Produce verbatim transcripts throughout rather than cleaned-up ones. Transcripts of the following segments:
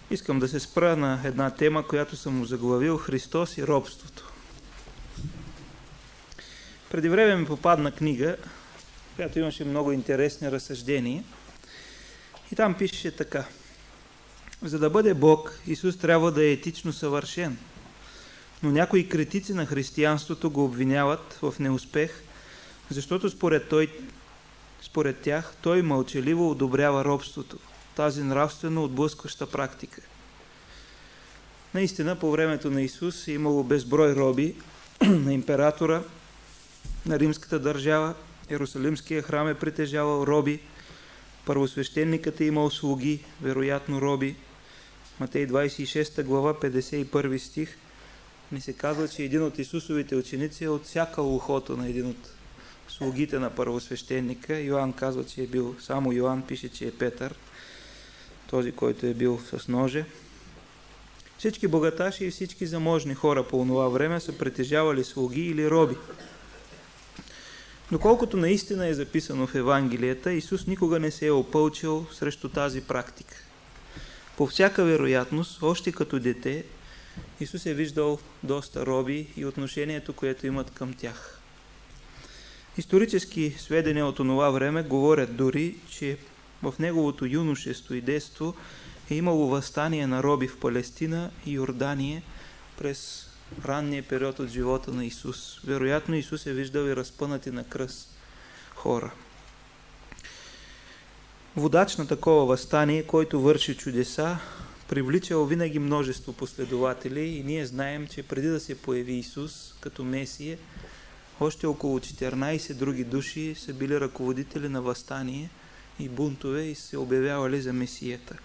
Искам да се спра на една тема, която съм му заглавил: Христос и робството. Преди време ми попадна книга, която имаше много интересни разсъждения. И там пишеше така: за да бъде Бог, Исус трябва да е етично съвършен. Но някои критици на християнството го обвиняват в неуспех, защото според, той, според тях той мълчаливо одобрява робството, тази нравствено отблъскваща практика. Наистина, по времето на Исус е имало безброй роби на императора, на римската държава, Иерусалимския храм е притежавал роби, първосвещеникът е имал слуги, вероятно роби. Матей двадесет и шеста глава, петдесет и първи стих, ни се казва, че един от Исусовите ученици е отсякал ухото на един от слугите на първосвещеника. Йоан казва, че е бил, само Йоан пише, че е Петър, този, който е бил с ноже. Всички богаташи и всички заможни хора по това време са притежавали слуги или роби. Но колкото наистина е записано в Евангелията, Исус никога не се е опълчил срещу тази практика. По всяка вероятност, още като дете, Исус е виждал доста роби и отношението, което имат към тях. Исторически сведения от онова време говорят дори, че в неговото юношество и детство е имало въстание на роби в Палестина и Йордания през ранния период от живота на Исус. Вероятно Исус е виждал и разпънати на кръст хора. Водач на такова въстание, който върши чудеса, привличал винаги множество последователи и ние знаем, че преди да се появи Исус като Месия, още около четиринадесет други души са били ръководители на въстание и бунтове и се обявявали за Месията.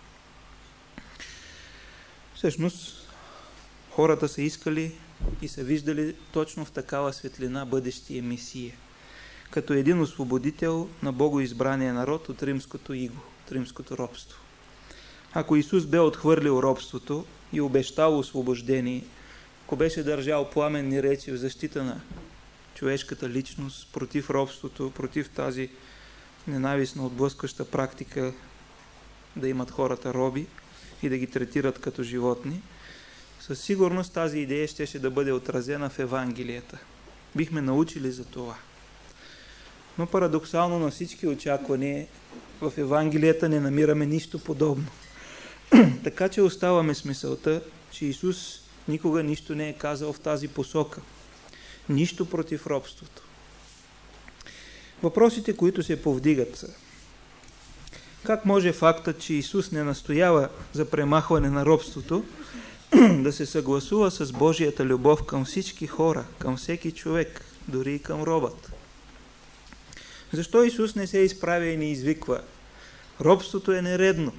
Всъщност, хората са искали и са виждали точно в такава светлина бъдещия Месия, като един освободител на богоизбрания народ от римското иго, от римското робство. Ако Исус бе отхвърлил робството и обещал освобождение, ако беше държал пламенни речи в защита на човешката личност, против робството, против тази ненавистна отблъскваща практика да имат хората роби и да ги третират като животни, със сигурност тази идея щеше да бъде отразена в Евангелията. Бихме научили за това. Но парадоксално на всички очаквания в Евангелията не намираме нищо подобно. Така че оставаме с мисълта, че Исус никога нищо не е казал в тази посока. Нищо против робството. Въпросите, които се повдигат, са: как може фактът, че Исус не настоява за премахване на робството, да се съгласува с Божията любов към всички хора, към всеки човек, дори и към робът? Защо Исус не се изправя и не извиква: робството е нередно?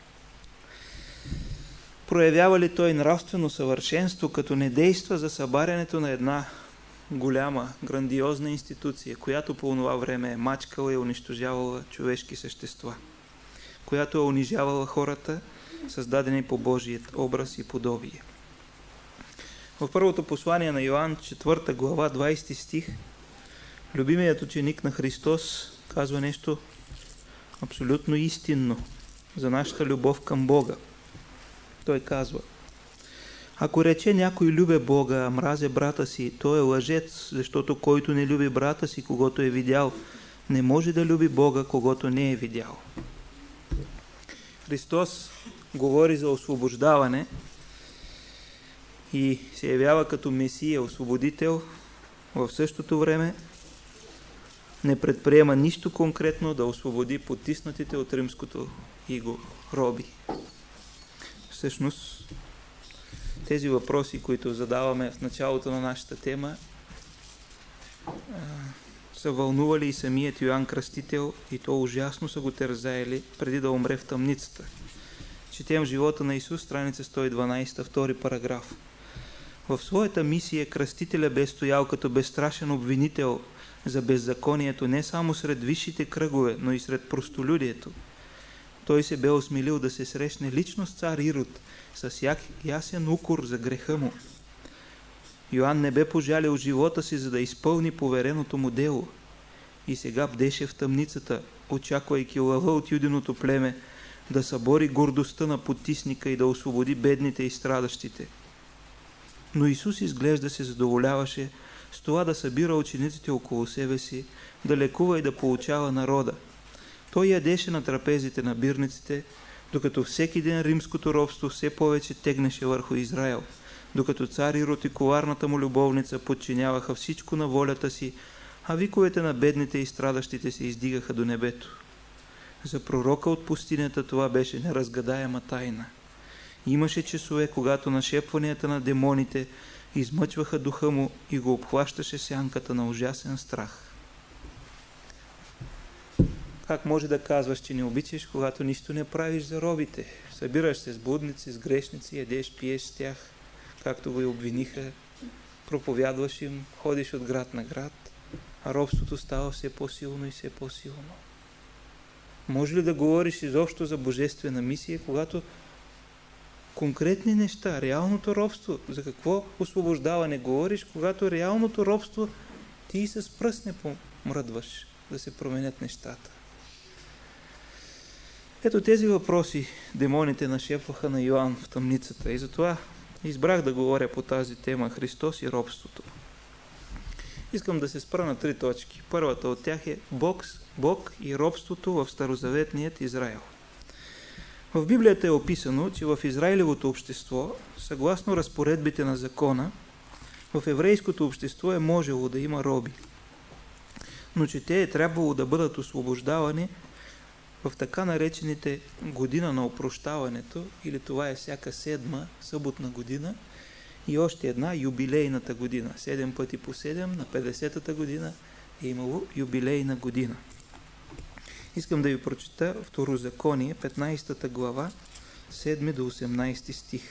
Проявява ли той нравствено съвършенство, като не действа за събарянето на една голяма, грандиозна институция, която по това време е мачкала и унищожавала човешки същества, която е унижавала хората, създадени по Божият образ и подобие? В първото послание на Йоан, четвърта глава, двадесети стих, любимият ученик на Христос казва нещо абсолютно истинно за нашата любов към Бога. Той казва: ако рече някой любя Бога, а мразе брата си, той е лъжец, защото който не люби брата си, когото е видял, не може да люби Бога, когото не е видял. Христос говори за освобождаване и се явява като Месия, освободител. В същото време не предприема нищо конкретно да освободи потиснатите от римското иго роби. Всъщност, тези въпроси, които задаваме в началото на нашата тема, са вълнували и самият Йоан Кръстител, и то ужасно са го терзаели преди да умре в тъмницата. Четем живота на Исус, страница сто и дванадесета, втори параграф. В своята мисия Кръстителя бе стоял като безстрашен обвинител за беззаконието не само сред висшите кръгове, но и сред простолюдието. Той се бе осмелил да се срещне лично с цар Ирод, с ясен укор за греха му. Йоан не бе пожалил живота си, за да изпълни повереното му дело. И сега бдеше в тъмницата, очаквайки лъва от юдиното племе, да събори гордостта на потисника и да освободи бедните и страдащите. Но Исус изглежда се задоволяваше с това да събира учениците около себе си, да лекува и да получава народа. Той ядеше на трапезите на бирниците, докато всеки ден римското робство все повече тегнеше върху Израел, докато цар Ирод и коварната му любовница подчиняваха всичко на волята си, а виковете на бедните и страдащите се издигаха до небето. За пророка от пустинята това беше неразгадаема тайна. Имаше часове, когато нашепванията на демоните измъчваха духа му и го обхващаше сянката на ужасен страх. Как може да казваш, че не обичаш, когато нищо не правиш за робите? Събираш се с блудници, с грешници, ядеш, пиеш с тях, както го и обвиниха, проповядваш им, ходиш от град на град, а робството става все по-силно и все по-силно. Може ли да говориш изобщо за божествена мисия, когато конкретни неща, реалното робство, за какво освобождаване говориш, когато реалното робство ти и с пръст не помръдваш да се променят нещата? Ето тези въпроси демоните нашепваха на Йоан в тъмницата и затова избрах да говоря по тази тема Христос и робството. Искам да се спра на три точки. Първата от тях е Бог, Бог и робството в старозаветният Израел. В Библията е описано, че в Израилевото общество, съгласно разпоредбите на закона, в еврейското общество е можело да има роби, но че те е трябвало да бъдат освобождавани в така наречените година на опрощаването, или това е всяка седма съботна година, и още една юбилейната година. Седем пъти по седем, на петдесетата година е имало юбилейна година. Искам да ви прочета Второзаконие, петнайсета глава, седми до осемнайсти стих.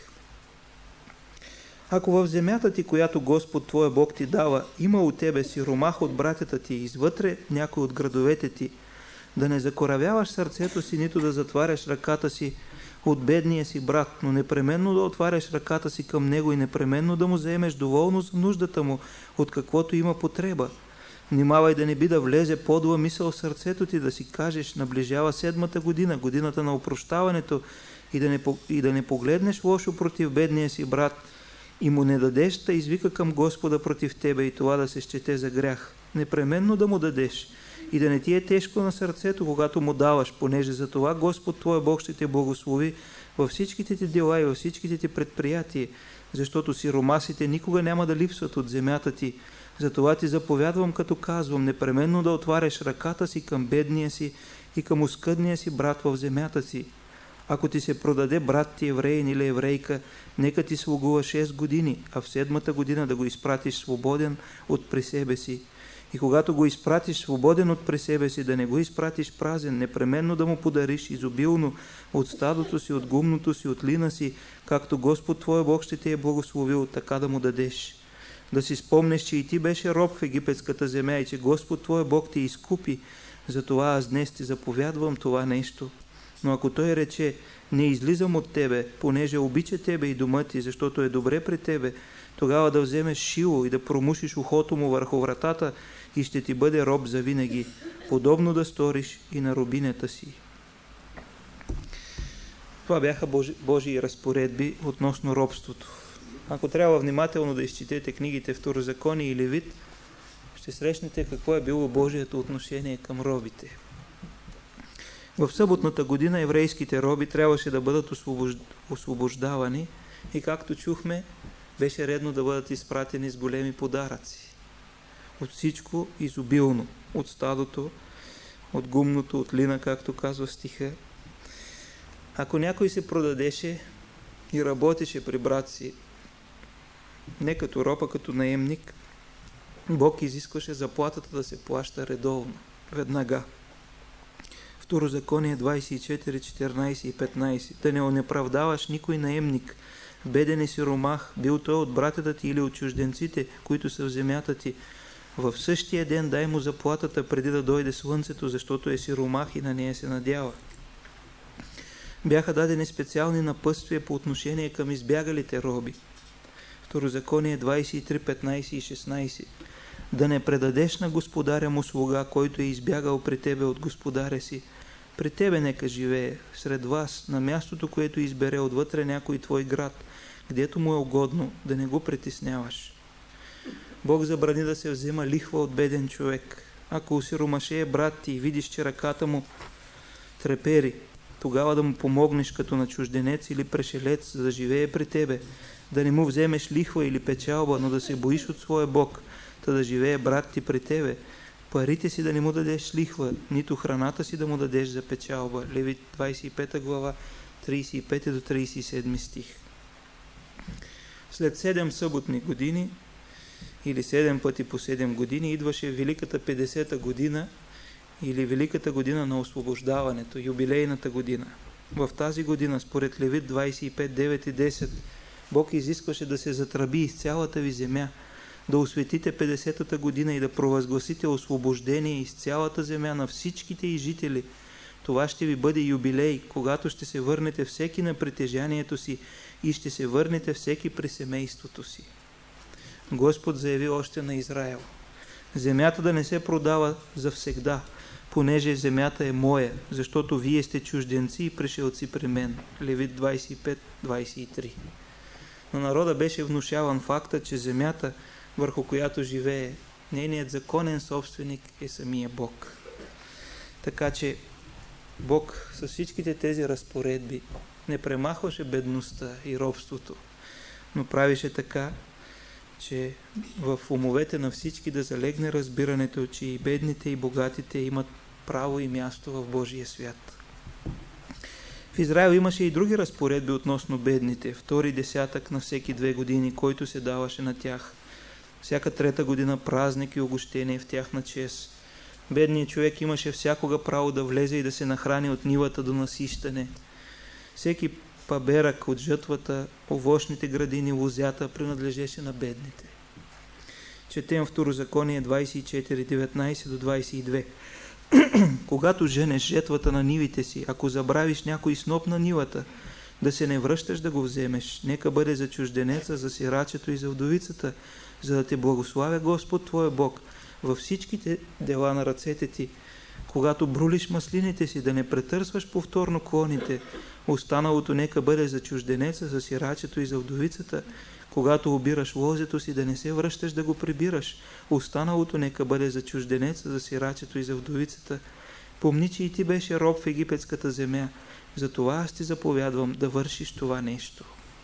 Ако в земята ти, която Господ твой Бог ти дава, има у тебе сиромах от братята ти, извътре някой от градовете ти, да не закоравяваш сърцето си, нито да затваряш ръката си от бедния си брат, но непременно да отваряш ръката си към него и непременно да му заемеш доволно за нуждата му, от каквото има потреба. Внимавай да не би да влезе подла мисъл в сърцето ти, да си кажеш, наближава седмата година, годината на опрощаването, и да не, и да не погледнеш лошо против бедния си брат и му не дадеш да извика към Господа против тебе и това да се счете за грях. Непременно да му дадеш и да не ти е тежко на сърцето, когато му даваш, понеже за това Господ твой Бог ще те благослови във всичките ти дела и във всичките ти предприятия, защото сиромасите никога няма да липсват от земята ти. Затова ти заповядвам, като казвам, непременно да отваряш ръката си към бедния си и към оскъдния си брат в земята си. Ако ти се продаде брат ти евреин или еврейка, нека ти слугува шест години, а в седмата година да го изпратиш свободен от при себе си. И когато го изпратиш свободен от при себе си, да не го изпратиш празен, непременно да му подариш изобилно от стадото си, от гумното си, от лина си, както Господ твой Бог ще те е благословил, така да му дадеш. Да си спомнеш, че и ти беше роб в египетската земя и че Господ твой Бог те изкупи, затова аз днес ти заповядвам това нещо. Но ако той рече, не излизам от тебе, понеже обича тебе и дома ти, защото е добре при тебе, тогава да вземеш шило и да промушиш ухото му върху вратата и ще ти бъде роб завинаги. Подобно да сториш и на робинята си. Това бяха Божи, Божии разпоредби относно робството. Ако трябва внимателно да изчетете книгите Второзаконие и Левит, ще срещнете какво е било Божието отношение към робите. В съботната година еврейските роби трябваше да бъдат освобождавани и, както чухме, беше редно да бъдат изпратени с големи подаръци. От всичко изобилно, от стадото, от гумното, от лина, както казва стиха. Ако някой се продадеше и работеше при брат си, не като роб, а като наемник, Бог изискваше заплатата да се плаща редовно, веднага. Второзаконие двайсет и четири, четиринайсет и петнайсет. Да не онеправдаваш никой наемник, беден и сиромах, бил той от братята ти или от чужденците, които са в земята ти. В същия ден дай му заплатата преди да дойде слънцето, защото е сиромах и на нея се надява. Бяха дадени специални напътствия по отношение към избягалите роби. Второзаконие двайсет и три, петнайсет и шестнайсет. Да не предадеш на господаря му слуга, който е избягал при тебе от господаря си, При тебе нека живее, сред вас, на мястото, което избере отвътре някой твой град, гдето му е угодно, да не го притесняваш. Бог забрани да се взема лихва от беден човек. Ако осиромашее брат ти и видиш, че ръката му трепери, тогава да му помогнеш като на чужденец или прешелец, за да живее при тебе, да не му вземеш лихва или печалба, но да се боиш от своя Бог, та да живее брат ти при тебе, парите си да не му дадеш лихва, нито храната си да му дадеш за печалба. Левит двадесет и пета глава, тридесет и пети до тридесет и седми стих. След седем съботни години, или седем пъти по седем години, идваше Великата петдесета година, или Великата година на освобождаването, юбилейната година. В тази година, според Левит двадесет и пет, девет и десет, Бог изискваше да се затръби из цялата ви земя, да осветите петдесетата година и да провъзгласите освобождение из цялата земя на всичките й жители. Това ще ви бъде юбилей, когато ще се върнете всеки на притежанието си и ще се върнете всеки при семейството си. Господ заяви още на Израел: земята да не се продава завсегда, понеже земята е моя, защото вие сте чужденци и пришелци при мен. Левит двадесет и пет, двадесет и три. На народа беше внушаван факта, че земята, върху която живее, нейният законен собственик е самия Бог. Така че Бог с всичките тези разпоредби не премахваше бедността и робството, но правише така, че в умовете на всички да залегне разбирането, че и бедните и богатите имат право и място в Божия свят. В Израел имаше и други разпоредби относно бедните. Втори десятък на всеки две години, който се даваше на тях. Всяка трета година празник и огощение в тяхна чест. Бедният човек имаше всякога право да влезе и да се нахрани от нивата до насищане. Всеки паберък от жътвата, овощните градини, лозята принадлежеше на бедните. Четем Второзаконие двадесет и четири, деветнадесет до двадесет и две. Когато женеш жетвата на нивите си, ако забравиш някой сноп на нивата, да се не връщаш да го вземеш, нека бъде за чужденеца, за сирачето и за вдовицата, за да те благославя Господ твой Бог във всичките дела на ръцете ти. Когато брулиш маслините си, да не претърсваш повторно клоните, останалото нека бъде за чужденеца, за сирачето и за вдовицата. Когато обираш лозето си, да не се връщаш да го прибираш, останалото нека бъде за чужденеца, за сирачето и за вдовицата. Помни, че и ти беше роб в египетската земя, затова аз ти заповядвам да вършиш това нещо.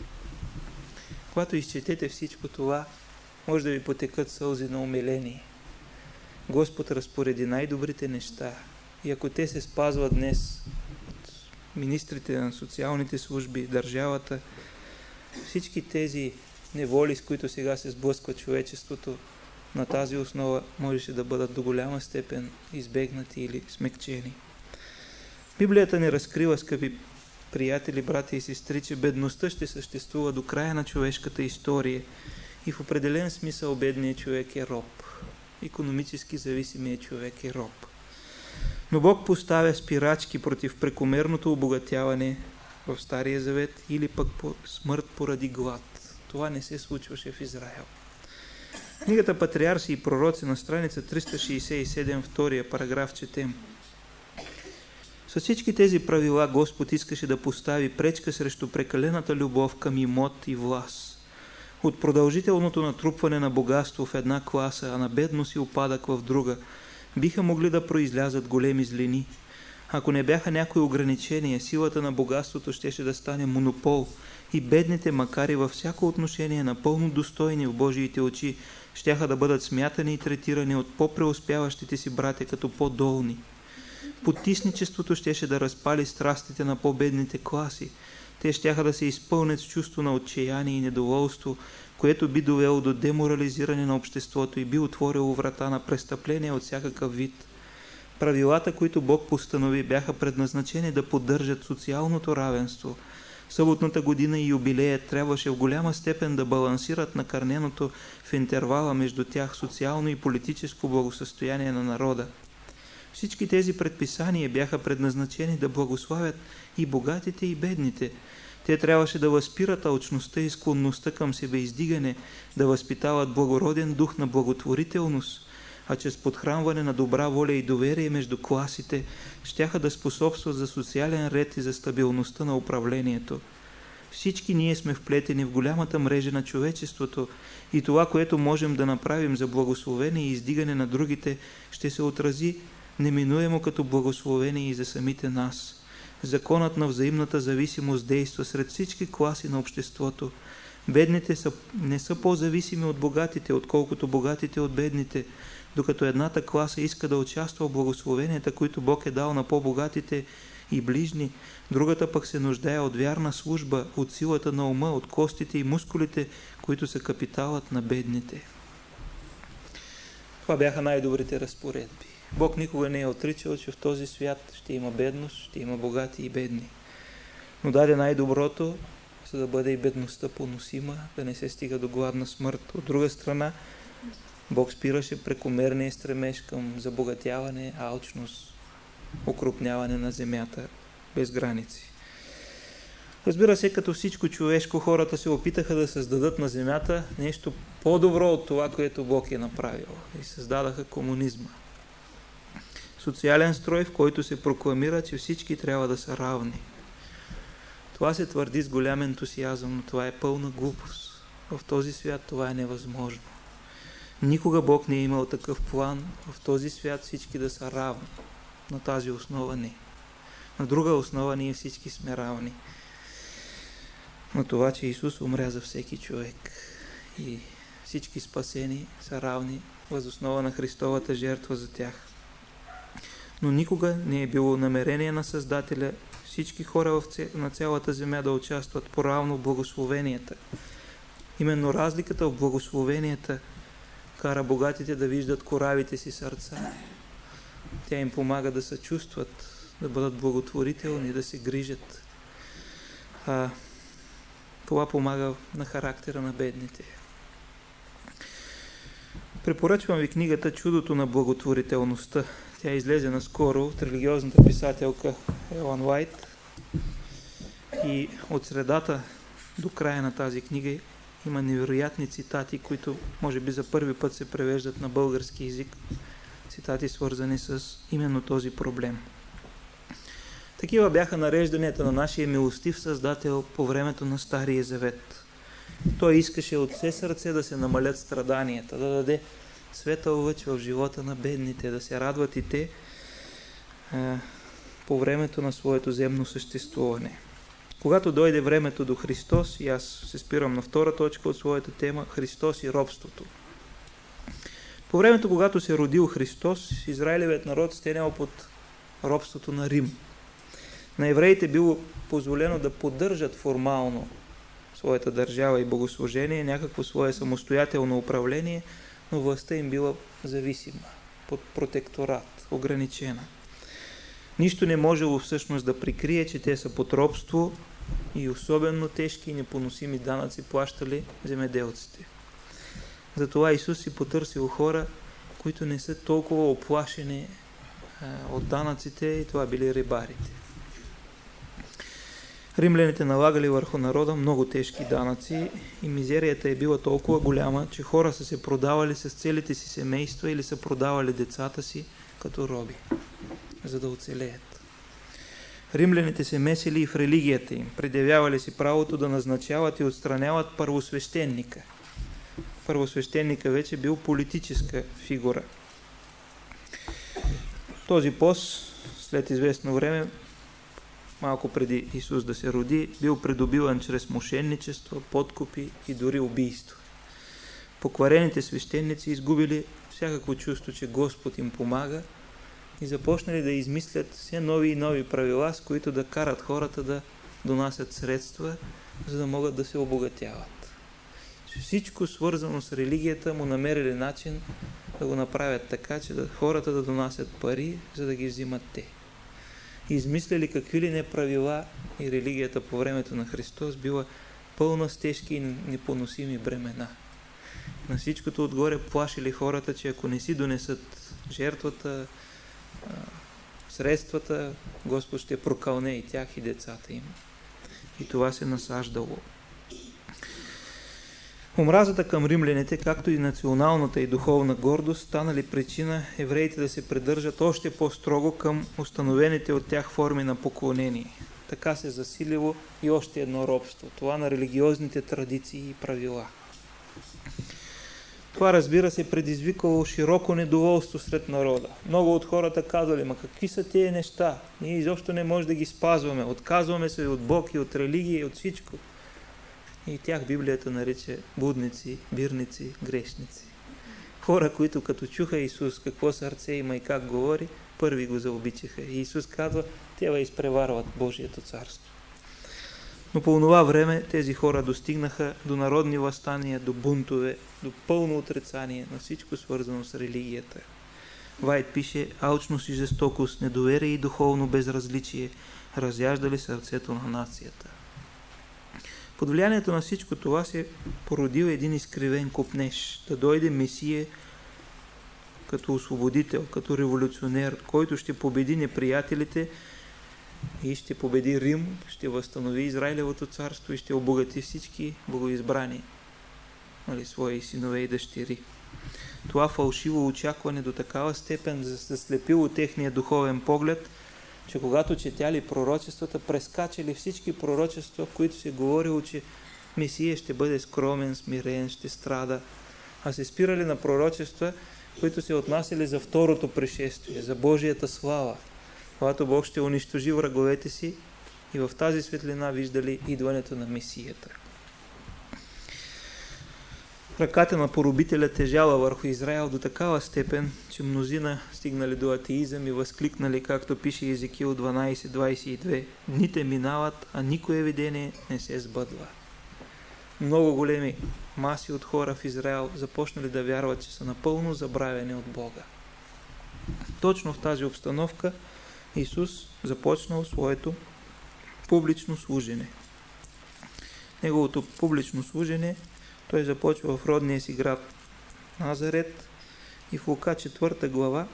Когато изчетете всичко това, може да ви потекат сълзи на умиление. Господ разпореди най-добрите неща и ако те се спазват днес от министрите на социалните служби, държавата, всички тези неволи, с които сега се сблъсква човечеството, на тази основа можеше да бъдат до голяма степен избегнати или смекчени. Библията ни разкрива, скъпи приятели, брати и сестри, че бедността ще съществува до края на човешката история и в определен смисъл бедният човек е роб. Икономически зависимият човек е роб. Но Бог поставя спирачки против прекомерното обогатяване в Стария завет или пък по смърт поради глад. Това не се случваше в Израел. Книгата Патриарси и пророци на страница триста шейсет и седем, втория параграф четем: с всички тези правила Господ искаше да постави пречка срещу прекалената любов към имот и власт. От продължителното натрупване на богатство в една класа, а на бедност и упадък в друга, биха могли да произлязат големи злини. Ако не бяха някои ограничения, силата на богатството щеше да стане монопол и бедните, макар и във всяко отношение напълно достойни в Божиите очи, щяха да бъдат смятани и третирани от по-преуспяващите си братя като по-долни. Потисничеството щеше да разпали страстите на по-бедните класи. Те щяха да се изпълнят с чувство на отчаяние и недоволство, което би довело до деморализиране на обществото и би отворило врата на престъпления от всякакъв вид. Правилата, които Бог постанови, бяха предназначени да поддържат социалното равенство. Съботната година и юбилеят трябваше в голяма степен да балансират накърненото в интервала между тях социално и политическо благосъстояние на народа. Всички тези предписания бяха предназначени да благославят и богатите, и бедните. Те трябваше да възпират алчността и склонността към себеиздигане, да възпитават благороден дух на благотворителност. а чрез подхранване на добра воля и доверие между класите щяха да способстват за социален ред и за стабилността на управлението. Всички ние сме вплетени в голямата мрежа на човечеството и това, което можем да направим за благословение и издигане на другите, ще се отрази неминуемо като благословение и за самите нас. Законът на взаимната зависимост действа сред всички класи на обществото. Бедните са, не са по-зависими от богатите, отколкото богатите от бедните, докато едната класа иска да участва в благословенията, които Бог е дал на по-богатите и ближни, другата пък се нуждае от вярна служба, от силата на ума, от костите и мускулите, които са капиталът на бедните. Това бяха най-добрите разпоредби. Бог никога не е отричал, че в този свят ще има бедност, ще има богати и бедни. Но даде най-доброто, за да бъде и бедността поносима, да не се стига до гладна смърт. От друга страна, Бог спираше прекомерния стремеж към забогатяване, алчност, окрупняване на земята без граници. Разбира се, като всичко човешко, хората се опитаха да създадат на земята нещо по-добро от това, което Бог е направил. И създадаха комунизма. Социален строй, в който се прокламира, че всички трябва да са равни. Това се твърди с голям ентусиазъм, но това е пълна глупост. В този свят това е невъзможно. Никога Бог не е имал такъв план в този свят всички да са равни. На тази основа не. На друга основа ние всички сме равни. На това, че Исус умря за всеки човек. И всички спасени са равни въз основа на Христовата жертва за тях. Но никога не е било намерение на Създателя всички хора на цялата земя да участват по-равно в благословенията. Именно разликата в благословенията кара богатите да виждат коравите си сърца. Тя им помага да съчувстват, да бъдат благотворителни, да се грижат. А, това помага на характера на бедните. Препоръчвам ви книгата "Чудото на благотворителността". Тя излезе наскоро от религиозната писателка Елън Уайт. И от средата до края на тази книга има невероятни цитати, които може би за първи път се превеждат на български език. Цитати, свързани с именно този проблем. Такива бяха нарежданията на нашия милостив Създател по времето на Стария Завет. Той искаше от все сърце да се намалят страданията, да даде светъл лъч в живота на бедните, да се радват и те а, по времето на своето земно съществуване. Когато дойде времето до Христос, и аз се спирам на втора точка от своята тема, Христос и робството. По времето, когато се родил Христос, Израилевият народ стенял под робството на Рим. На евреите било позволено да поддържат формално своята държава и богослужение, някакво свое самостоятелно управление, но властта им била зависима, под протекторат, ограничена. Нищо не можело всъщност да прикрие, че те са под робство и особено тежки и непоносими данъци плащали земеделците. Затова Исус си потърсил хора, които не са толкова оплашени а, от данъците, и това били рибарите. Римляните налагали върху народа много тежки данъци и мизерията е била толкова голяма, че хора са се продавали с целите си семейства или са продавали децата си като роби, за да оцелеят. Римляните се месили и в религията им, предявявали си правото да назначават и отстраняват първосвещеника. Първосвещеника вече бил политическа фигура. Този пост след известно време, малко преди Исус да се роди, бил придобиван чрез мошенничество, подкупи и дори убийство. Покварените свещеници изгубили всякакво чувство, че Господ им помага и започнали да измислят все нови и нови правила, с които да карат хората да донасят средства, за да могат да се обогатяват. Всичко свързано с религията му намерили начин да го направят така, че да, хората да донасят пари, за да ги взимат те. Измисляли какви ли не правила, и религията по времето на Христос била пълна с тежки и непоносими бремена. На всичкото отгоре плашили хората, че ако не си донесат жертвата, средствата, Господ ще прокълне и тях, и децата им. И това се насаждало. Омразата към римляните, както и националната и духовна гордост, станали причина евреите да се придържат още по-строго към установените от тях форми на поклонение. Така се засилило и още едно робство, това на религиозните традиции и правила. Това, разбира се, предизвикало широко недоволство сред народа. Много от хората казали: ма какви са тези неща? Ние изобщо не можем да ги спазваме. Отказваме се и от Бог, и от религия, и от всичко. И тях Библията нарича будници, бирници, грешници. Хора, които като чуха Исус какво сърце има и как говори, първи го заобичаха. И Исус казва: те изпреварват Божието царство. Но по това време тези хора достигнаха до народни въстания, до бунтове, до пълно отрицание на всичко свързано с религията. Вайт пише: алчност и жестокост, недоверие и духовно безразличие разяждали сърцето на нацията. Под влиянието на всичко това се породил един изкривен копнеж, да дойде Месия като освободител, като революционер, който ще победи неприятелите и ще победи Рим, ще възстанови Израилевото царство и ще обогати всички богоизбрани, нали, свои синове и дъщери. Това фалшиво очакване до такава степен заслепило техния духовен поглед, че когато четяли пророчествата, прескачали всички пророчества, в които се говорило, че Месия ще бъде скромен, смирен, ще страда, а се спирали на пророчества, които се отнасяли за второто пришествие, за Божията слава, когато Бог ще унищожи враговете си, и в тази светлина виждали идването на Месията. Ръката на поробителя тежала върху Израел до такава степен, че мнозина стигнали до атеизъм и възкликнали, както пише Езекил дванайсет двайсет и две: дните минават, а никое видение не се сбъдва. Много големи маси от хора в Израел започнали да вярват, че са напълно забравени от Бога. Точно в тази обстановка Исус започнал своето публично служене. Неговото публично служене той започва в родния си град Назарет и в Лука четвърта глава,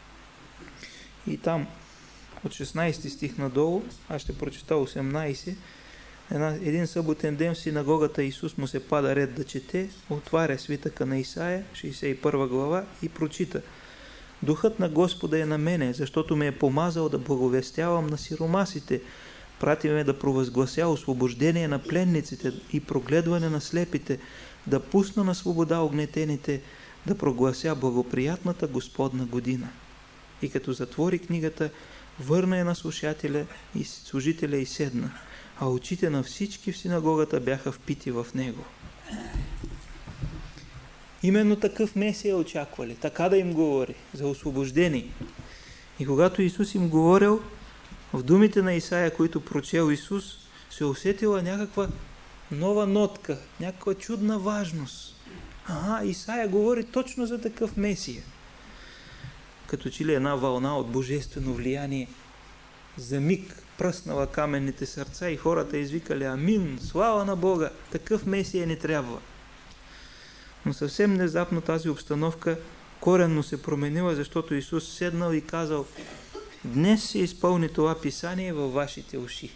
и там от шестнайсети стих надолу, аз ще прочета осемнайсет, Една, един съботен ден в синагогата Исус му се пада ред да чете, отваря свитъка на Исаия, шейсет и първа глава, и прочита: Духът на Господа е на мене, защото ме е помазал да благовестявам на сиромасите, прати ме да провъзглася освобождение на пленниците и прогледване на слепите, да пусна на свобода огнетените, да проглася благоприятната Господна година. И като затвори книгата, върна я на слушателя и служителя и седна, а очите на всички в синагогата бяха впити в него. Именно такъв Месия очаквали, така да им говори, за освобождение. И когато Исус им говорил, в думите на Исаия, които прочел Исус, се усетила някаква нова нотка, някаква чудна важност. Ага, Исаия говори точно за такъв Месия. Като че ли една вълна от божествено влияние за миг пръснала каменните сърца и хората извикали: амин, слава на Бога, такъв Месия не трябва. Но съвсем внезапно тази обстановка коренно се променила, защото Исус седнал и казал: днес се изпълни това писание във вашите уши.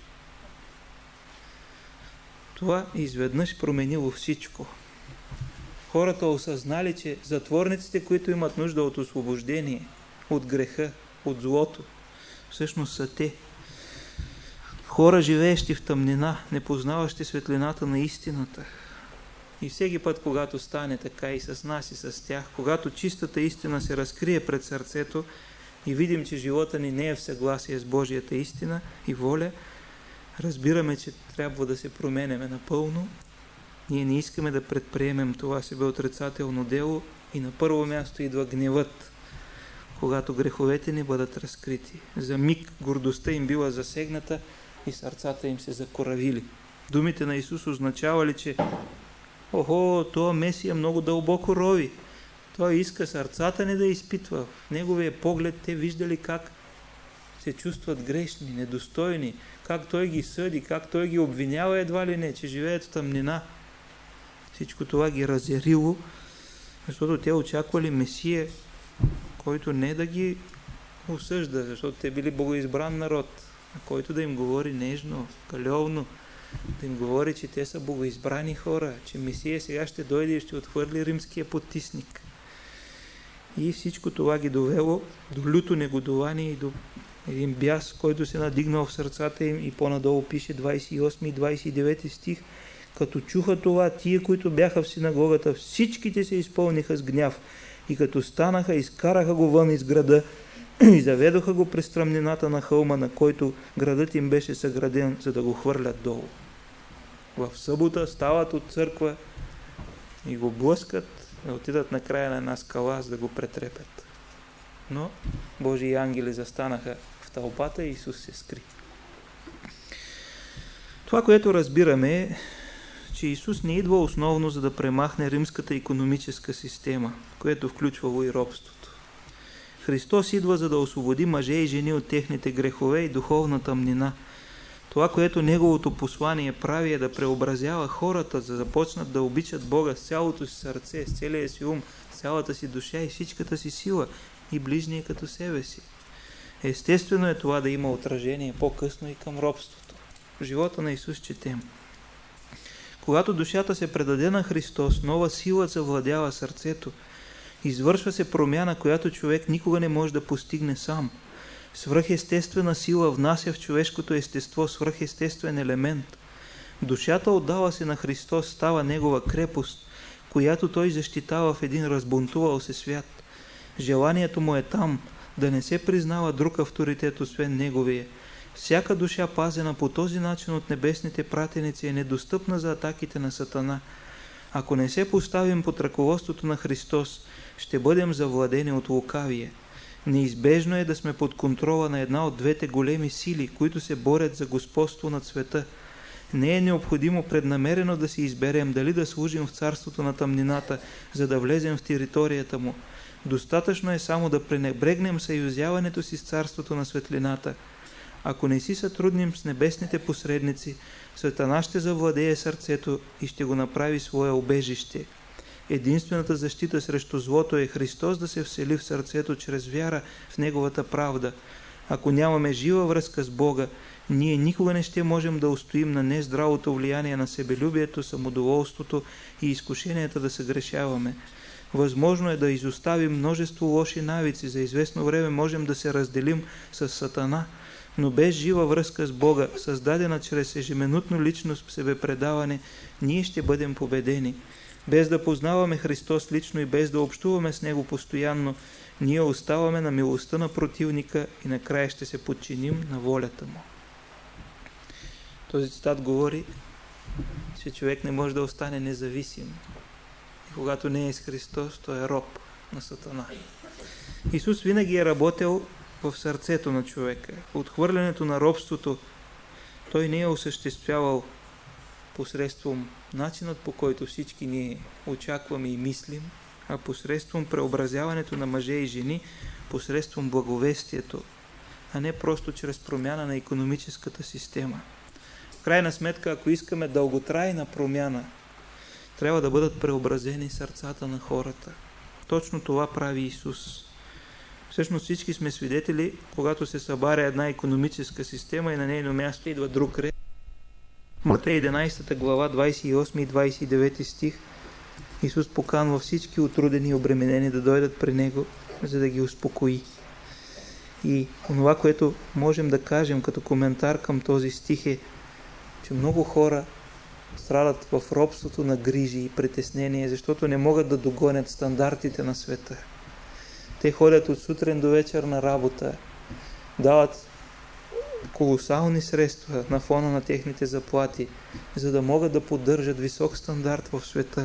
Това изведнъж променило всичко. Хората осъзнали, че затворниците, които имат нужда от освобождение, от греха, от злото, всъщност са те. Хора, живеещи в тъмнина, не познаващи светлината на истината. И всеки път, когато стане така и с нас, и с тях, когато чистата истина се разкрие пред сърцето и видим, че живота ни не е в съгласие с Божията истина и воля, разбираме, че трябва да се променяме напълно. Ние не искаме да предприемем това себеотрицателно дело и на първо място идва гневът, когато греховете ни бъдат разкрити. За миг гордостта им била засегната и сърцата им се закоравили. Думите на Исус означавали, че охо, това Месия много дълбоко рови. Той иска сърцата ни да изпитва. В неговия поглед те виждали как се чувстват грешни, недостойни, как той ги съди, как той ги обвинява едва ли не, че живеят в тъмнина. Всичко това ги разярило, защото те очаквали Месия, който не да ги осъжда, защото те били богоизбран народ, а който да им говори нежно, калевно, да им говори, че те са богоизбрани хора, че Месия сега ще дойде и ще отхвърли римския потисник. И всичко това ги довело до люто негодование и до един бяс, който се надигнал в сърцата им, и по-надолу пише двадесет и осми и двадесет и девети стих. Като чуха това, тия, които бяха в синагогата, всичките се изпълниха с гняв и като станаха, изкараха го вън из града и заведоха го през стръмнината на хълма, на който градът им беше съграден, за да го хвърлят долу. В събота стават от църква и го блъскат, да отидат на края на една скала, за да го претрепят. Но Божии ангели застанаха в тълпата и Исус се скри. Това, което разбираме, е, че Исус не идва основно за да премахне римската икономическа система, което включвало и робството. Христос идва за да освободи мъже и жени от техните грехове и духовна тъмнина. Това, което Неговото послание прави, е да преобразява хората, за да започнат да обичат Бога с цялото си сърце, с целия си ум, с цялата си душа и всичката си сила, и ближния като себе си. Естествено е това да има отражение по-късно и към робството. В живота на Исус четем: когато душата се предаде на Христос, нова сила завладява сърцето. Извършва се промяна, която човек никога не може да постигне сам. Свръхестествена сила внася в човешкото естество свръхестествен елемент. Душата, отдава се на Христос, става негова крепост, която той защитава в един разбунтувал се свят. Желанието му е там да не се признава друг авторитет, освен неговия. Всяка душа, пазена по този начин от небесните пратеници, е недостъпна за атаките на Сатана. Ако не се поставим под ръководството на Христос, ще бъдем завладени от лукавие. Неизбежно е да сме под контрола на една от двете големи сили, които се борят за господство над света. Не е необходимо преднамерено да си изберем дали да служим в царството на тъмнината, за да влезем в територията му. Достатъчно е само да пренебрегнем съюзяването си с царството на светлината. Ако не си сътрудним с небесните посредници, Сатана ще завладее сърцето и ще го направи свое убежище. Единствената защита срещу злото е Христос да се всели в сърцето чрез вяра в Неговата правда. Ако нямаме жива връзка с Бога, ние никога не ще можем да устоим на нездравото влияние на себелюбието, самодоволството и изкушенията да съгрешаваме. Възможно е да изоставим множество лоши навици, за известно време можем да се разделим с Сатана, но без жива връзка с Бога, създадена чрез ежеминутно лично себепредаване, ние ще бъдем победени. Без да познаваме Христос лично и без да общуваме с Него постоянно, ние оставаме на милостта на противника и накрая ще се подчиним на волята му. Този цитат говори, че човек не може да остане независим. И когато не е с Христос, той е роб на Сатана. Исус винаги е работил в сърцето на човека. Отхвърлянето на робството той не е осъществявал посредством начинът, по който всички ние очакваме и мислим, а посредством преобразяването на мъже и жени, посредством благовестието, а не просто чрез промяна на икономическата система. В крайна сметка, ако искаме дълготрайна промяна, трябва да бъдат преобразени сърцата на хората. Точно това прави Исус. Всъщност всички сме свидетели, когато се събаря една икономическа система и на нейно място идва друг ред. Матей единадесета глава, двадесет и осми и двадесет и девети стих, Исус поканва всички утрудени и обременени да дойдат при Него, за да ги успокои. И това, което можем да кажем като коментар към този стих е, че много хора страдат в робството на грижи и притеснения, защото не могат да догонят стандартите на света. Те ходят от сутрин до вечер на работа, дават колосални средства на фона на техните заплати, за да могат да поддържат висок стандарт в света.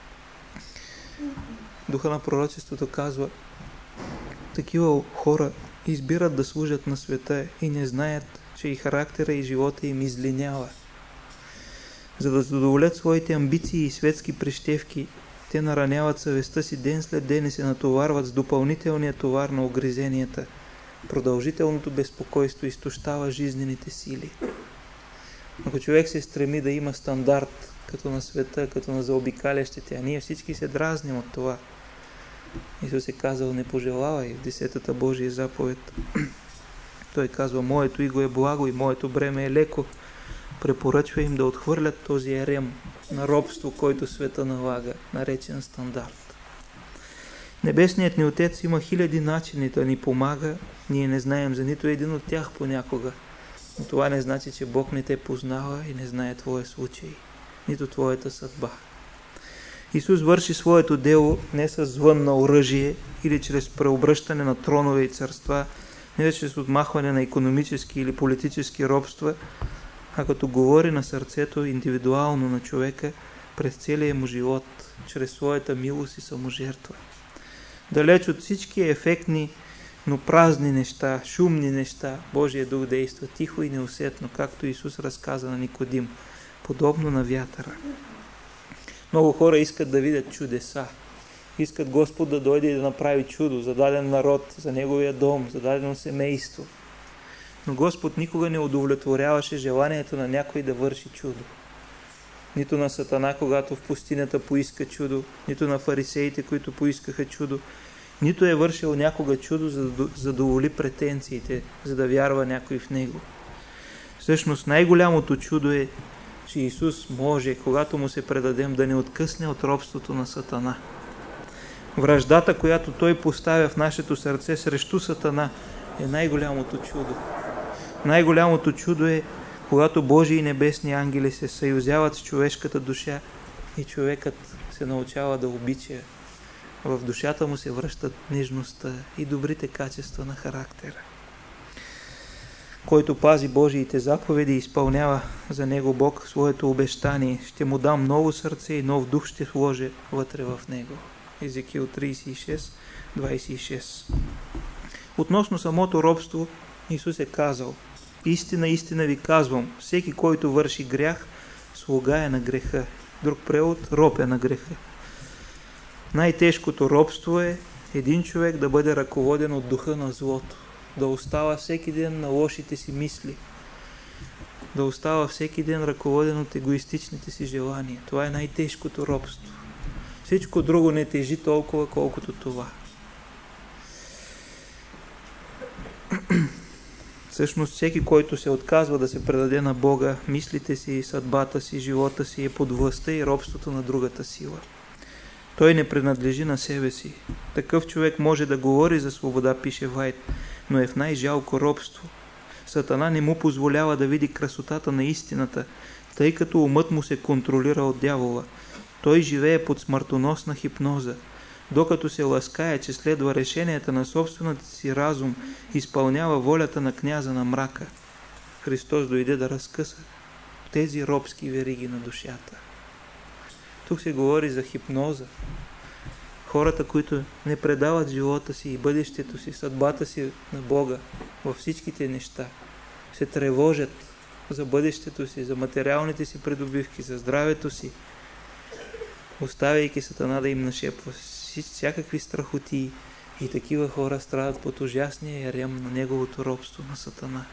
Духа на пророчеството казва, такива хора избират да служат на света и не знаят, че и характера и живота им излинява. За да задоволят своите амбиции и светски прищевки, те нараняват съвестта си ден след ден и се натоварват с допълнителния товар на огризенията. Продължителното безпокойство изтощава жизнените сили. Ако човек се стреми да има стандарт, като на света, като на заобикалящите, а ние всички се дразним от това. Исус е казал, не пожелавай в десетата Божия заповед. Той казва, моето иго е благо и моето бреме е леко. препоръчва им да отхвърлят този ерем на робство, който света налага, наречен стандарт. Небесният ни Отец има хиляди начини да ни помага, ние не знаем за нито един от тях понякога. Но това не значи, че Бог не те познава и не знае твоя случай, нито твоята съдба. Исус върши своето дело не с звън на оръжие или чрез преобръщане на тронове и царства, не чрез отмахване на икономически или политически робства, а като говори на сърцето индивидуално на човека през целия му живот, чрез своята милост и саможертва. Далеч от всички ефектни, но празни неща, шумни неща, Божия дух действа тихо и неусетно, както Исус разказа на Никодим, подобно на вятъра. Много хора искат да видят чудеса. Искат Господ да дойде и да направи чудо за даден народ, за неговия дом, за дадено семейство. Но Господ никога не удовлетворяваше желанието на някой да върши чудо. Нито на Сатана, когато в пустинята поиска чудо, нито на фарисеите, които поискаха чудо, нито е вършил някога чудо, за да задоволи претенциите, за да вярва някой в него. Всъщност най-голямото чудо е, че Исус може, когато му се предадем, да не откъсне от робството на Сатана. Враждата, която Той поставя в нашето сърце срещу Сатана, е най-голямото чудо. Най-голямото чудо е, когато Божии и небесни ангели се съюзяват с човешката душа и човекът се научава да обича. В душата му се връщат нежността и добрите качества на характера. Който пази Божиите заповеди и изпълнява за него Бог своето обещание, ще му дам ново сърце и нов дух ще вложа вътре в него. Езекил тридесет и шест, двадесет и шест. Относно самото робство, Исус е казал: истина, истина ви казвам, всеки, който върши грях, слуга е на греха. Друг превод, роб е на греха. Най-тежкото робство е един човек да бъде ръководен от духа на злото, да остава всеки ден на лошите си мисли, да остава всеки ден ръководен от егоистичните си желания. Това е най-тежкото робство. Всичко друго не тежи толкова, колкото това. Всъщност всеки, който се отказва да се предаде на Бога, мислите си, съдбата си, живота си е под властта и робството на другата сила. Той не принадлежи на себе си. Такъв човек може да говори за свобода, пише Вайт, но е в най-жалко робство. Сатана не му позволява да види красотата на истината, тъй като умът му се контролира от дявола. Той живее под смъртоносна хипноза, докато се ласкае, че следва решенията на собствената си разум, изпълнява волята на княза на мрака. Христос дойде да разкъса тези робски вериги на душата. Тук се говори за хипноза. Хората, които не предават живота си и бъдещето си, съдбата си на Бога във всичките неща, се тревожат за бъдещето си, за материалните си придобивки, за здравето си, оставяйки Сатана да им нашепва всякакви страхоти, и такива хора страдат под ужасния ерем на неговото робство на Сатана.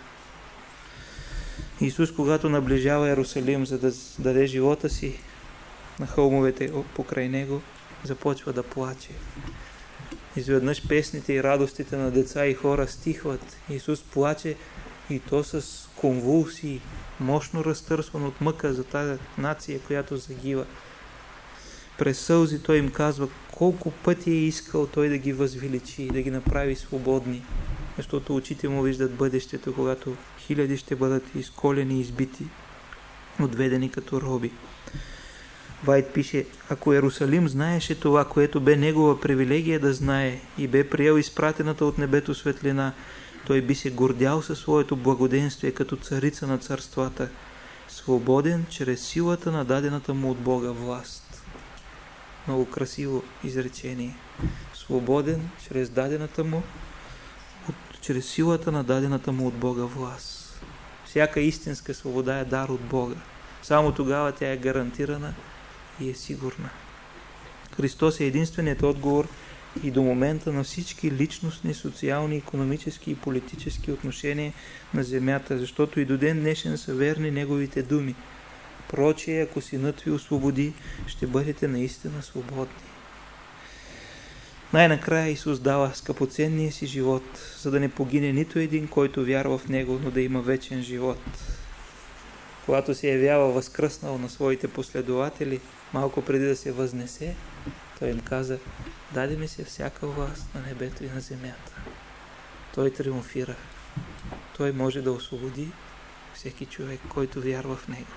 Исус, когато наближава Йерусалим, за да даде живота си на хълмовете покрай него, започва да плаче. Изведнъж песните и радостите на деца и хора стихват. Исус плаче, и то с конвулсии, мощно разтърсван от мъка за тази нация, която загива. През сълзи той им казва колко пъти е искал той да ги възвеличи и да ги направи свободни, защото очите му виждат бъдещето, когато хиляди ще бъдат изколени и избити, отведени като роби. Вайт пише: ако Йерусалим знаеше това, което бе негова привилегия да знае и бе приел изпратената от небето светлина, той би се гордял със своето благоденствие като царица на царствата, свободен чрез силата на дадената му от Бога власт. Много красиво изречение. Свободен чрез дадената му, от, чрез силата на дадената му от Бога власт. Всяка истинска свобода е дар от Бога. Само тогава тя е гарантирана и е сигурна. Христос е единственият отговор и до момента на всички личностни, социални, икономически и политически отношения на земята, защото и до ден днешен са верни неговите думи. Прочее, ако Синът ви освободи, ще бъдете наистина свободни. Най-накрая Исус дава скъпоценния си живот, за да не погине нито един, който вярва в Него, но да има вечен живот. когато се явява възкръснал на своите последователи, малко преди да се възнесе, той им каза: даде ми се всяка власт на небето и на земята. Той триумфира. Той може да освободи всеки човек, който вярва в него.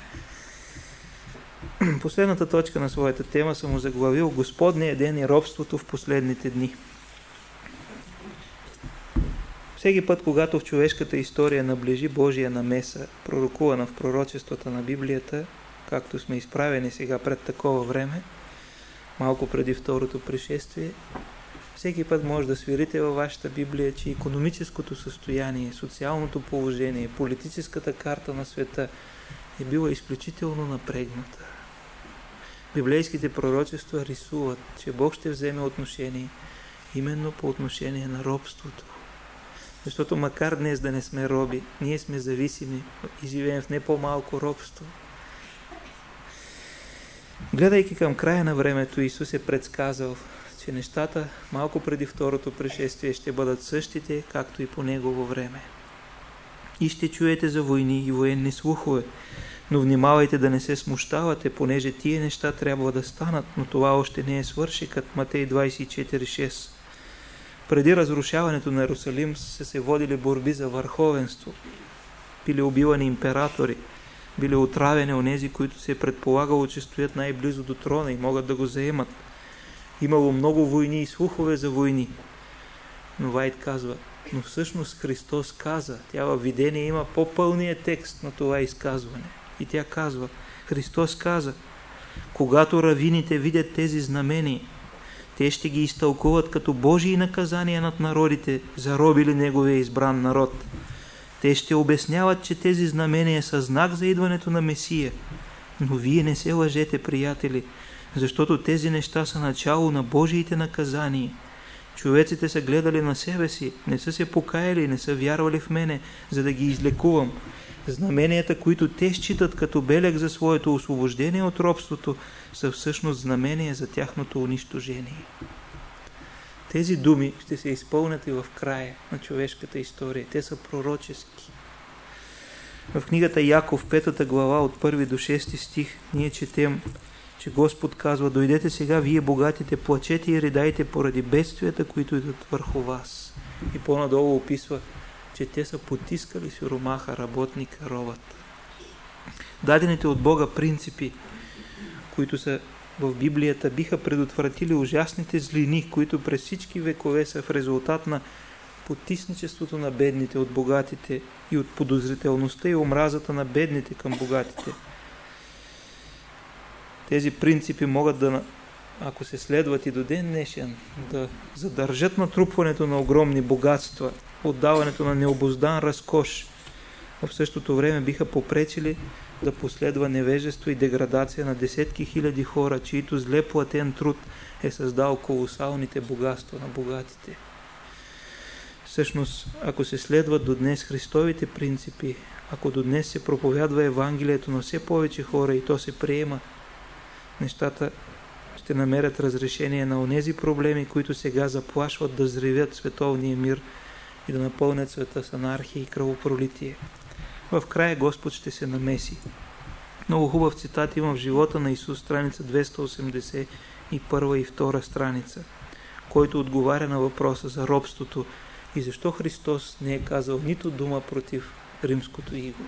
Последната точка на своята тема съм озаглавил Господния ден и робството в последните дни. Всеки път, когато в човешката история наближи Божия намеса, пророкувана в пророчествата на Библията, както сме изправени сега пред такова време, малко преди второто пришествие, всеки път може да свирите във вашата Библия, че икономическото състояние, социалното положение, политическата карта на света е била изключително напрегната. Библейските пророчества рисуват, че Бог ще вземе отношение именно по отношение на робството. Защото макар днес да не сме роби, ние сме зависими и живеем в не по-малко робство. Гледайки към края на времето, Исус е предсказал, че нещата малко преди второто пришествие ще бъдат същите, както и по Негово време. И ще чуете за войни и военни слухове, но внимавайте да не се смущавате, понеже тия неща трябва да станат, но това още не е свършикът. Матей двадесет и четири шест. Преди разрушаването на Иерусалим са се водили борби за върховенство. Били убивани императори, били отравени онези, които се е предполагало, че стоят най-близо до трона и могат да го заемат. Имало много войни и слухове за войни. Но Вайт казва, но всъщност Христос каза, тя във видение има по-пълния текст на това изказване. И тя казва, Христос каза, когато равините видят тези знамения, те ще ги изтълкуват като Божии наказания над народите, заробили Неговия избран народ. Те ще обясняват, че тези знамения са знак за идването на Месия. Но вие не се лъжете, приятели, защото тези неща са начало на Божиите наказания. Човеците са гледали на себе си, не са се покаяли, не са вярвали в мене, за да ги излекувам. Знаменията, които те считат като белег за своето освобождение от робството, са всъщност знамения за тяхното унищожение. Тези думи ще се изпълнят и в края на човешката история. Те са пророчески. В книгата Яков, петата глава, от първи до шести стих, ние четем, че Господ казва, дойдете сега, вие богатите, плачете и ридайте поради бедствията, които идват върху вас. И по-надолу описва, че те са потискали сиромаха, работника, робът. Дадените от Бога принципи, които са в Библията, биха предотвратили ужасните злини, които през всички векове са в резултат на потисничеството на бедните от богатите и от подозрителността и омразата на бедните към богатите. Тези принципи могат да, ако се следват и до ден днешен, да задържат натрупването на огромни богатства, отдаването на необуздан разкош. В същото време биха попречили да последва невежество и деградация на десетки хиляди хора, чието зле платен труд е създал колосалните богатства на богатите. Всъщност, ако се следват до днес Христовите принципи, ако до днес се проповядва Евангелието на все повече хора и то се приема, нещата ще намерят разрешение на онези проблеми, които сега заплашват да взривят световния мир и да напълнят света с анархия и кръвопролитие. В края Господ ще се намеси. Много хубав цитат има в живота на Исус, страница двеста осемдесет и първа и втора страница, който отговаря на въпроса за робството и защо Христос не е казал нито дума против римското иго.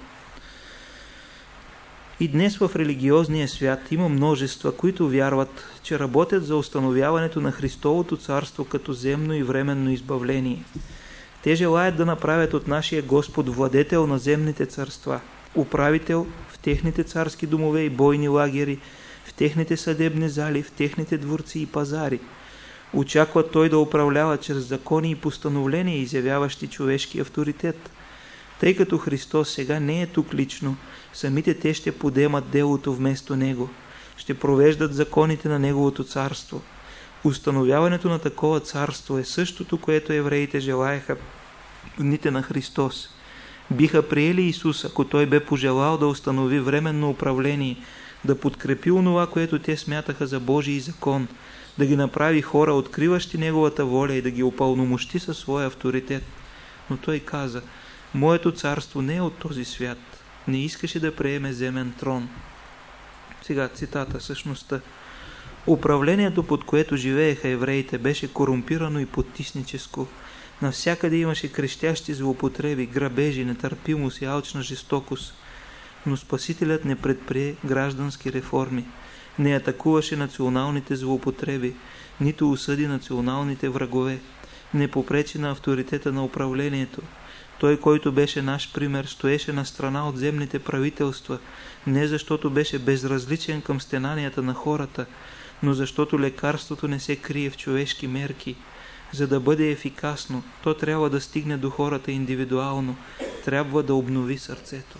И днес в религиозния свят има множества, които вярват, че работят за установяването на Христовото царство като земно и временно избавление. Те желаят да направят от нашия Господ владетел на земните царства, управител в техните царски домове и бойни лагери, в техните съдебни зали, в техните дворци и пазари. Очакват Той да управлява чрез закони и постановления, изявяващи човешки авторитет. Тъй като Христос сега не е тук лично, самите те ще подемат делото вместо Него, ще провеждат законите на Неговото царство. Установяването на такова царство е същото, което евреите желаяха в дните на Христос. Биха приели Исус, ако Той бе пожелал да установи временно управление, да подкрепи онова, което те смятаха за Божий закон, да ги направи хора, откриващи Неговата воля и да ги упълномощи със своя авторитет. Но Той каза, моето царство не е от този свят. Не искаше да приеме земен трон. Сега цитата, същността. Управлението, под което живееха евреите, беше корумпирано и потисническо. Навсякъде имаше крещящи злоупотреби, грабежи, нетърпимост и алчна жестокост. Но Спасителят не предприе граждански реформи. Не атакуваше националните злоупотреби, нито осъди националните врагове. Не попречи на авторитета на управлението. Той, който беше наш пример, стоеше на страна от земните правителства, не защото беше безразличен към стенанията на хората, но защото лекарството не се крие в човешки мерки. За да бъде ефикасно, то трябва да стигне до хората индивидуално, трябва да обнови сърцето.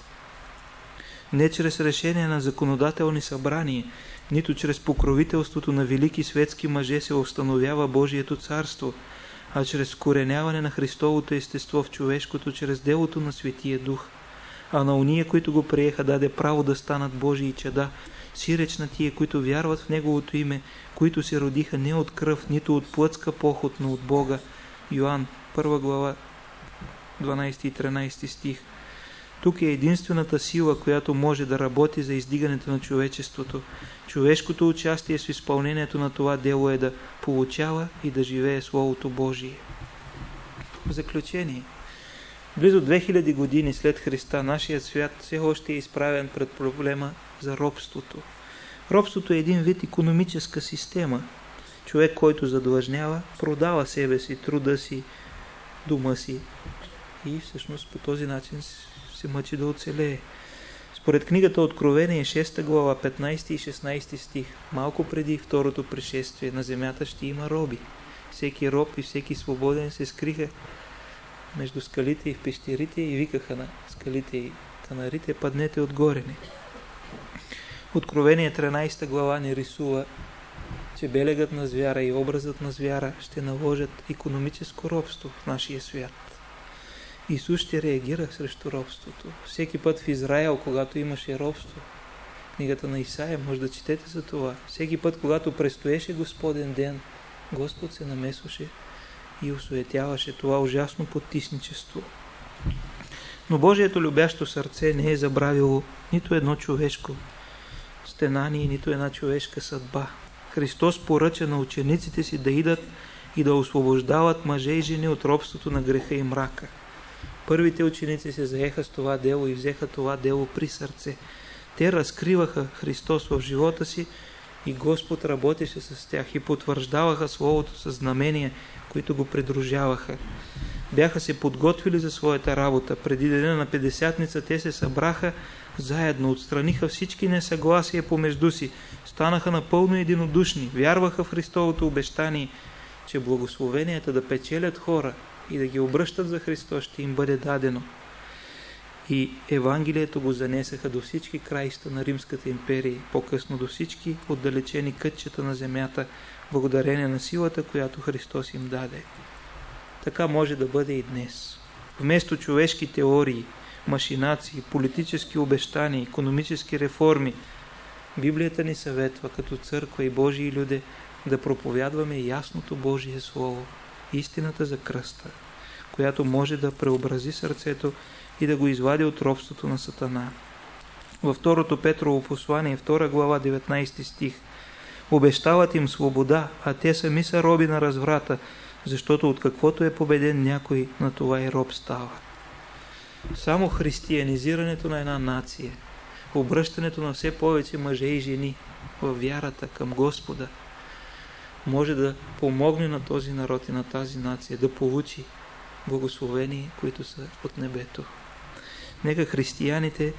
Не чрез решение на законодателни събрания, нито чрез покровителството на велики светски мъже се установява Божието царство, а чрез вкореняване на Христовото естество в човешкото, чрез делото на Светия Дух. А на уния, които го приеха, даде право да станат Божии чада, сиреч на тия, които вярват в Неговото име, които се родиха не от кръв, нито от плътска похот, но от Бога. Йоан, първа глава, дванайсети и тринайсети стих. Тук е единствената сила, която може да работи за издигането на човечеството. Човешкото участие в изпълнението на това дело е да получава и да живее Словото Божие. В заключение, близо две хиляди години след Христа, нашият свят все още е изправен пред проблема за робството. Робството е един вид икономическа система. Човек, който задлъжнява, продава себе си, труда си, дома си и всъщност по този начин се мъчи да оцелее. Според книгата Откровение, шеста глава, петнайсети и шестнайсети стих, малко преди второто пришествие на земята ще има роби. Всеки роб и всеки свободен се скриха между скалите и в пещерите и викаха на скалите и канарите: паднете отгоре ни. Откровение тринайсета глава ни рисува, че белегът на звяра и образът на звяра ще наложат икономическо робство в нашия свят. Исус ще реагира срещу робството. Всеки път в Израел, когато имаше робство, книгата на Исаия, може да четете за това. Всеки път, когато престоеше Господен ден, Господ се намесваше и осуетяваше това ужасно потисничество. Но Божието любящо сърце не е забравило нито едно човешко стенание, нито една човешка съдба. Христос поръча на учениците си да идат и да освобождават мъже и жени от робството на греха и мрака. Първите ученици се заеха с това дело и взеха това дело при сърце. Те разкриваха Христос в живота си и Господ работеше с тях и потвърждаваха Словото със знамения, които го придружаваха. Бяха се подготвили за своята работа. Преди деня на Петдесятница те се събраха заедно, отстраниха всички несъгласия помежду си, станаха напълно единодушни, вярваха в Христовото обещание, че благословенията да печелят хора и да ги обръщат за Христос ще им бъде дадено. И Евангелието го занесаха до всички краища на Римската империя, по-късно до всички отдалечени кътчета на земята, благодарение на силата, която Христос им даде. Така може да бъде и днес. Вместо човешки теории, машинации, политически обещания, икономически реформи, Библията ни съветва като църква и Божии люде да проповядваме ясното Божие Слово, истината за кръста, която може да преобрази сърцето и да го извади от робството на Сатана. Във второто Петрово послание, втора глава, деветнайсети стих, обещават им свобода, а те сами са роби на разврата, защото от каквото е победен някой, на това и роб става. Само християнизирането на една нация, обръщането на все повече мъже и жени във вярата към Господа, може да помогне на този народ и на тази нация да получи благословения, които са от небето. Нека християните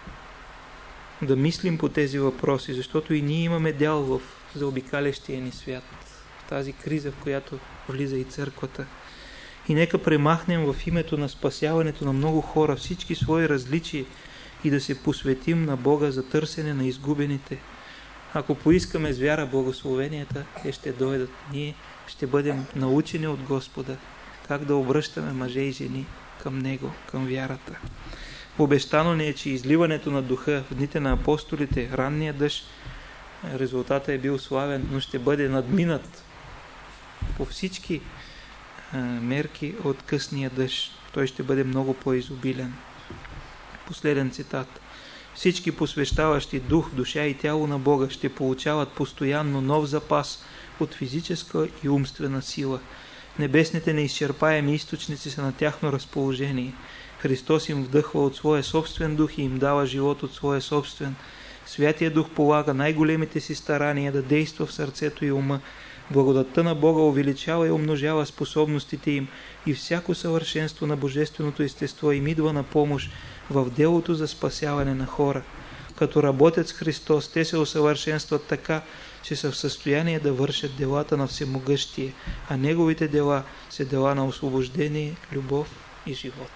да мислим по тези въпроси, защото и ние имаме дял в заобикалящия ни свят, в тази криза, в която влиза и църквата. И нека премахнем в името на спасяването на много хора всички свои различия и да се посветим на Бога за търсене на изгубените. Ако поискаме с вяра благословенията, те ще дойдат. Ние ще бъдем научени от Господа как да обръщаме мъже и жени към Него, към вярата. Обещано ни е, че изливането на духа в дните на апостолите, ранния дъжд, резултатът е бил славен, но ще бъде надминат по всички а, мерки от късния дъжд. Той ще бъде много по-изобилен. Последен цитат. Всички посвещаващи дух, душа и тяло на Бога ще получават постоянно нов запас от физическа и умствена сила. Небесните неизчерпаеми източници са на тяхно разположение. Христос им вдъхва от своя собствен дух и им дава живот от своя собствен. Святия Дух полага най-големите си старания да действа в сърцето и ума. Благодатта на Бога увеличава и умножава способностите им и всяко съвършенство на божественото естество им идва на помощ в делото за спасяване на хора. Като работят с Христос, те се усъвършенстват така, че са в състояние да вършат делата на Всемогъщие, а Неговите дела са дела на освобождение, любов и живот.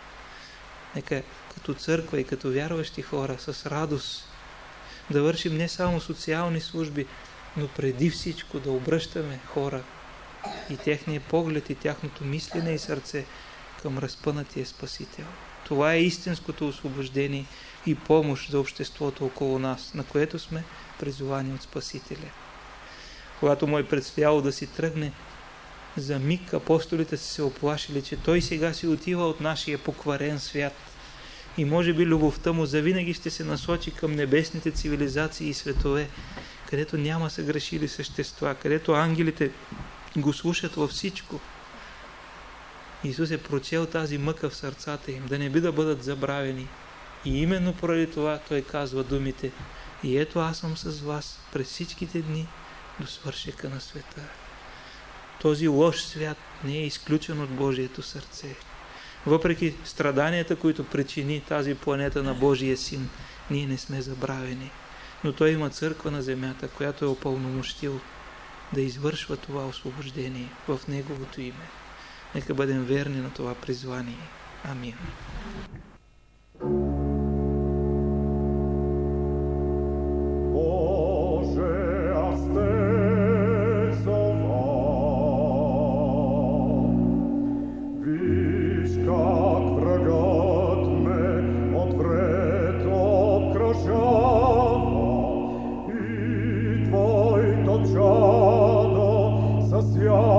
Нека като църква и като вярващи хора с радост да вършим не само социални служби, но преди всичко да обръщаме хора и техния поглед и тяхното мислене и сърце към разпънатия Спасител. Това е истинското освобождение и помощ за обществото около нас, на което сме призовани от Спасителя. Когато му е предстояло да си тръгне, за миг апостолите са се оплашили, че той сега си отива от нашия покварен свят и може би любовта му завинаги ще се насочи към небесните цивилизации и светове, където няма съгрешили същества, където ангелите го слушат във всичко. Исус е прочел тази мъка в сърцата им, да не би да бъдат забравени. И именно поради това той казва думите: и ето аз съм с вас през всичките дни до свършека на света. Този лош свят не е изключен от Божието сърце. Въпреки страданията, които причини тази планета на Божия Син, ние не сме забравени. Но той има църква на земята, която е упълномощил да извършва това освобождение в Неговото име. Нека бъдем верни на това призвание. Амин. Sa